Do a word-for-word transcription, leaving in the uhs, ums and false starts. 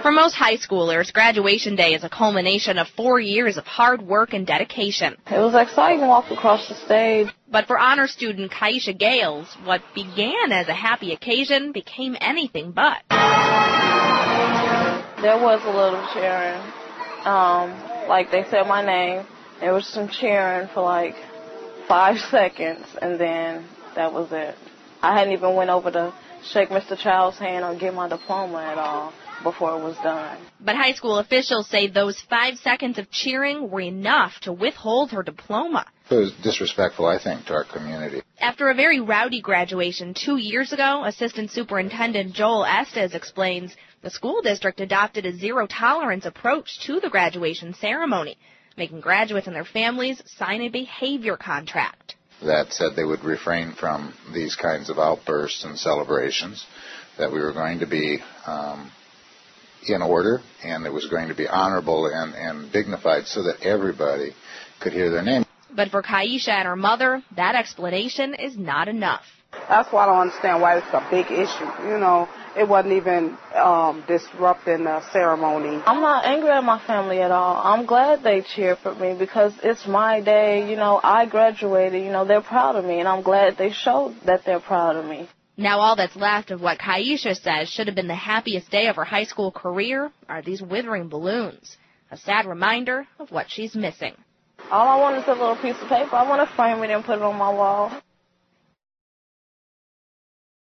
For most high schoolers, graduation day is a culmination of four years of hard work and dedication. It was exciting to walk across the stage. But for honor student Kaisha Gales, what began as a happy occasion became anything but. There was a little cheering. Um, like they said my name. There was some cheering for like five seconds, and then that was it. I hadn't even went over to shake Mister Child's hand or get my diploma at all before it was done. But high school officials say those five seconds of cheering were enough to withhold her diploma. It was disrespectful, I think, to our community. After a very rowdy graduation two years ago, Assistant Superintendent Joel Estes explains the school district adopted a zero-tolerance approach to the graduation ceremony, making graduates and their families sign a behavior contract. That said they would refrain from these kinds of outbursts and celebrations, that we were going to be um, in order, and it was going to be honorable and, and dignified so that everybody could hear their name. But for Kaisha and her mother, that explanation is not enough. That's why I don't understand why it's a big issue. You know, it wasn't even um, disrupting the ceremony. I'm not angry at my family at all. I'm glad they cheered for me because it's my day. You know, I graduated. You know, they're proud of me, and I'm glad they showed that they're proud of me. Now all that's left of what Kaisha says should have been the happiest day of her high school career are these withering balloons, a sad reminder of what she's missing. All I want is a little piece of paper. I want to frame it and put it on my wall.